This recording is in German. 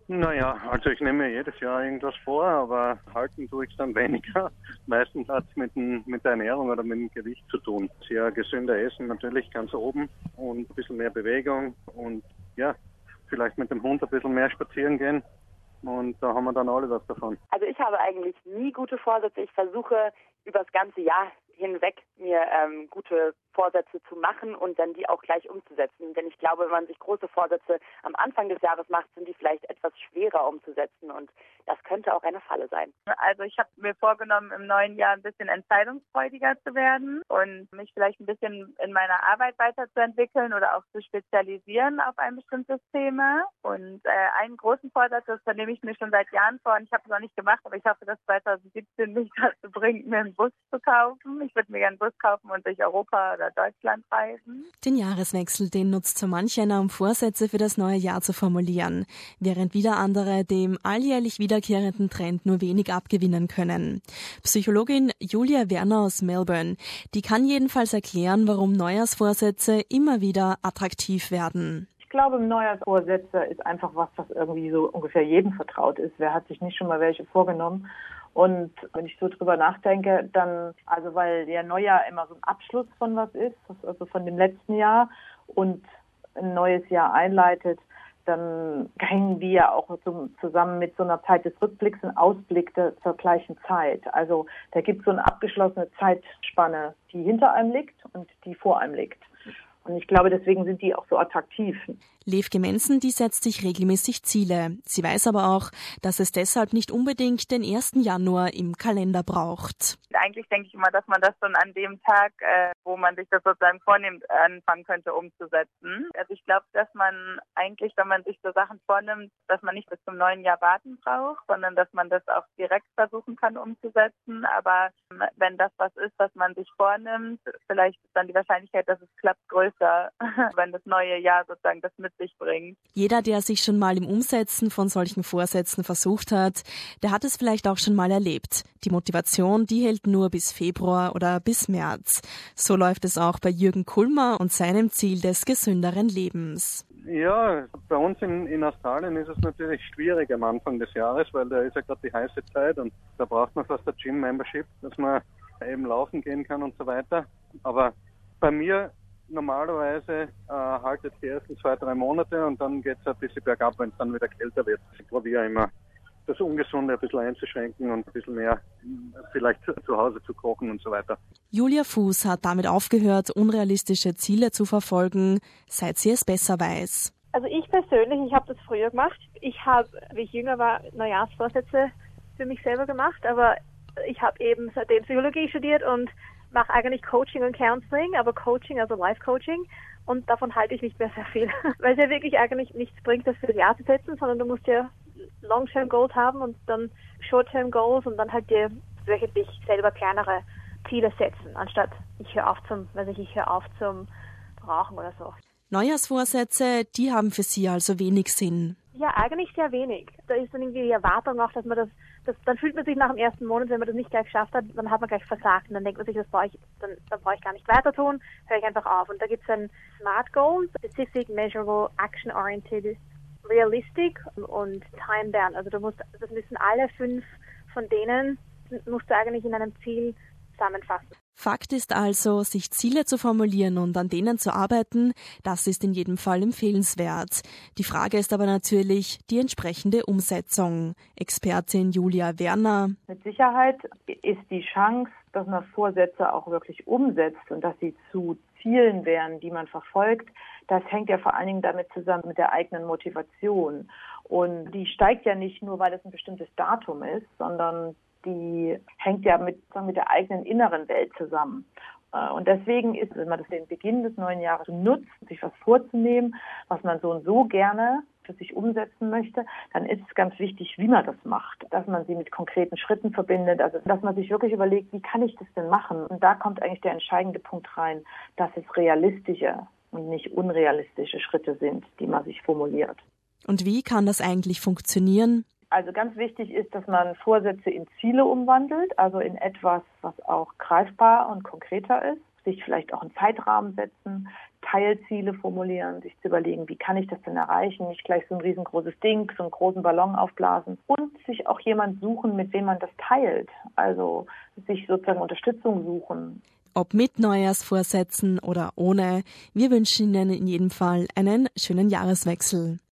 Naja, also ich nehme mir jedes Jahr irgendwas vor, aber halten tue ich es dann weniger. Meistens hat es mit der Ernährung oder mit dem Gewicht zu tun. Sehr gesünder Essen natürlich ganz oben und ein bisschen mehr Bewegung und ja, vielleicht mit dem Hund ein bisschen mehr spazieren gehen. Und da haben wir dann alle was davon. Also ich habe eigentlich nie gute Vorsätze. Ich versuche über das ganze Jahr hinweg mir gute Vorsätze zu machen und dann die auch gleich umzusetzen. Denn ich glaube, wenn man sich große Vorsätze am Anfang des Jahres macht, sind die vielleicht etwas schwerer umzusetzen und das könnte auch eine Falle sein. Also ich habe mir vorgenommen, im neuen Jahr ein bisschen entscheidungsfreudiger zu werden und mich vielleicht ein bisschen in meiner Arbeit weiterzuentwickeln oder auch zu spezialisieren auf ein bestimmtes Thema. Und einen großen Vorsatz, das nehme ich mir schon seit Jahren vor und ich habe es noch nicht gemacht, aber ich hoffe, dass 2017 mich dazu bringt, mir einen Bus zu kaufen. Ich würde mir gerne einen Bus kaufen und durch Europa oder Deutschland reisen. Den Jahreswechsel, den nutzt so manch einer, um Vorsätze für das neue Jahr zu formulieren, während wieder andere dem alljährlich wiederkehrenden Trend nur wenig abgewinnen können. Psychologin Julia Werner aus Melbourne, die kann jedenfalls erklären, warum Neujahrsvorsätze immer wieder attraktiv werden. Ich glaube, Neujahrsvorsätze ist einfach was irgendwie so ungefähr jedem vertraut ist. Wer hat sich nicht schon mal welche vorgenommen? Und wenn ich so drüber nachdenke, dann, also weil ja Neujahr immer so ein Abschluss von was ist, also von dem letzten Jahr und ein neues Jahr einleitet, dann hängen die ja auch so zusammen mit so einer Zeit des Rückblicks und Ausblick zur gleichen Zeit. Also da gibt es so eine abgeschlossene Zeitspanne, die hinter einem liegt und die vor einem liegt. Und ich glaube, deswegen sind die auch so attraktiv. Levke Mensen, die setzt sich regelmäßig Ziele. Sie weiß aber auch, dass es deshalb nicht unbedingt den 1. Januar im Kalender braucht. Eigentlich denke ich immer, dass man das schon an dem Tag, wo man sich das sozusagen vornimmt, anfangen könnte umzusetzen. Also ich glaube, dass man eigentlich, wenn man sich so Sachen vornimmt, dass man nicht bis zum neuen Jahr warten braucht, sondern dass man das auch direkt versuchen kann umzusetzen. Aber wenn das was ist, was man sich vornimmt, vielleicht ist dann die Wahrscheinlichkeit, dass es klappt, größer, wenn das neue Jahr sozusagen das mit sich bringt. Jeder, der sich schon mal im Umsetzen von solchen Vorsätzen versucht hat, der hat es vielleicht auch schon mal erlebt. Die Motivation, die hält nur bis Februar oder bis März. So läuft es auch bei Jürgen Kulmer und seinem Ziel des gesünderen Lebens. Ja, bei uns in Australien ist es natürlich schwierig am Anfang des Jahres, weil da ist ja gerade die heiße Zeit und da braucht man fast eine Gym-Membership, dass man eben laufen gehen kann und so weiter. Aber bei mir normalerweise haltet die ersten 2-3 Monate und dann geht es ein bisschen bergab, wenn es dann wieder kälter wird. Ich probiere immer, das Ungesunde ein bisschen einzuschränken und ein bisschen mehr vielleicht zu Hause zu kochen und so weiter. Julia Fuß hat damit aufgehört, unrealistische Ziele zu verfolgen, seit sie es besser weiß. Also ich persönlich, ich habe das früher gemacht. Ich habe, wie ich jünger war, Neujahrsvorsätze für mich selber gemacht, aber ich habe eben seitdem Psychologie studiert und mache eigentlich Coaching und Counseling, aber Coaching, also Life-Coaching, und davon halte ich nicht mehr sehr viel, weil es ja wirklich eigentlich nichts bringt, das für das Jahr zu setzen, sondern du musst ja Long-Term Goals haben und dann Short-Term Goals und dann halt dir wöchentlich selber kleinere Ziele setzen, anstatt ich höre auf zum Rauchen oder so. Neujahrsvorsätze, die haben für Sie also wenig Sinn. Ja, eigentlich sehr wenig. Da ist dann irgendwie die Erwartung auch, dass man das dann fühlt man sich nach dem ersten Monat, wenn man das nicht gleich geschafft hat, dann hat man gleich versagt und dann denkt man sich, dann brauche ich gar nicht weiter tun, höre ich einfach auf. Und da gibt es dann Smart Goals, Specific, Measurable, Action-Oriented, Realistic und Time-Bound. Also das müssen alle 5 von denen, musst du eigentlich in einem Ziel zusammenfassen. Fakt ist also, sich Ziele zu formulieren und an denen zu arbeiten, das ist in jedem Fall empfehlenswert. Die Frage ist aber natürlich die entsprechende Umsetzung. Expertin Julia Werner. Mit Sicherheit ist die Chance, dass man Vorsätze auch wirklich umsetzt und dass sie zu Zielen werden, die man verfolgt, das hängt ja vor allen Dingen damit zusammen mit der eigenen Motivation. Und die steigt ja nicht nur, weil es ein bestimmtes Datum ist, sondern die hängt ja mit der eigenen inneren Welt zusammen. Und deswegen ist, wenn man das den Beginn des neuen Jahres nutzt, sich was vorzunehmen, was man so und so gerne für sich umsetzen möchte, dann ist es ganz wichtig, wie man das macht, dass man sie mit konkreten Schritten verbindet, also dass man sich wirklich überlegt, wie kann ich das denn machen? Und da kommt eigentlich der entscheidende Punkt rein, dass es realistische und nicht unrealistische Schritte sind, die man sich formuliert. Und wie kann das eigentlich funktionieren? Also ganz wichtig ist, dass man Vorsätze in Ziele umwandelt, also in etwas, was auch greifbar und konkreter ist. Sich vielleicht auch einen Zeitrahmen setzen, Teilziele formulieren, sich zu überlegen, wie kann ich das denn erreichen, nicht gleich so ein riesengroßes Ding, so einen großen Ballon aufblasen und sich auch jemand suchen, mit wem man das teilt, also sich sozusagen Unterstützung suchen. Ob mit Neujahrsvorsätzen oder ohne, wir wünschen Ihnen in jedem Fall einen schönen Jahreswechsel.